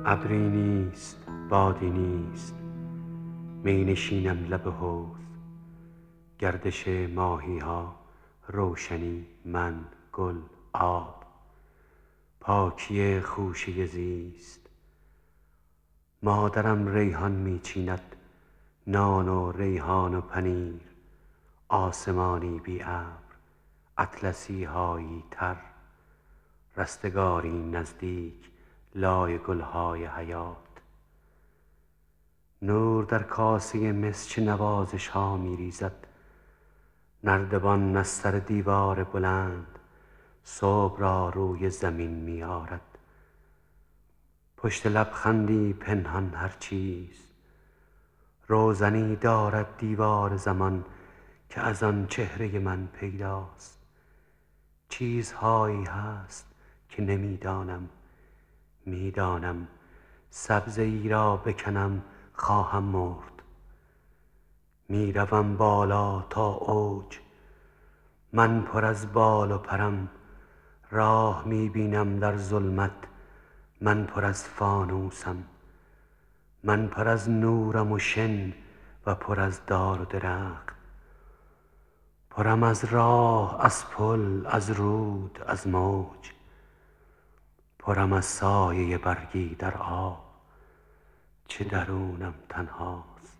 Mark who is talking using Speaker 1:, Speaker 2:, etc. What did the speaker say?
Speaker 1: ابری نیست، بادی نیست، می نشینم لب حوض. گردش ماهی ها، روشنی، من، گل، آب، پاکی خوشه زیست. مادرم ریحان می چیند، نان و ریحان و پنیر. آسمانی بی ابر، اطلسی هایی تر، رستگاری نزدیک، لای گلهای حیات. نور در کاسه مس چه نوازش ها می ریزد. نردبان از سر دیوار بلند، صبح را روی زمین می آرد. پشت لبخندی پنهان هر چیز، روزنی دارد دیوار زمان که از آن چهره من پیداست. چیزهایی هست که نمی دانم، می دانم سبزه ای را بکنم خواهم مرد. می روم بالا تا اوج، من پر از بال و پرم. راه می بینم در ظلمت، من پر از فانوسم. من پر از نورم و شن و پر از دار و درخت. پرم از راه، از پل، از رود، از موج. پرم از سایه برگی در آب، چه درونم تنهاست.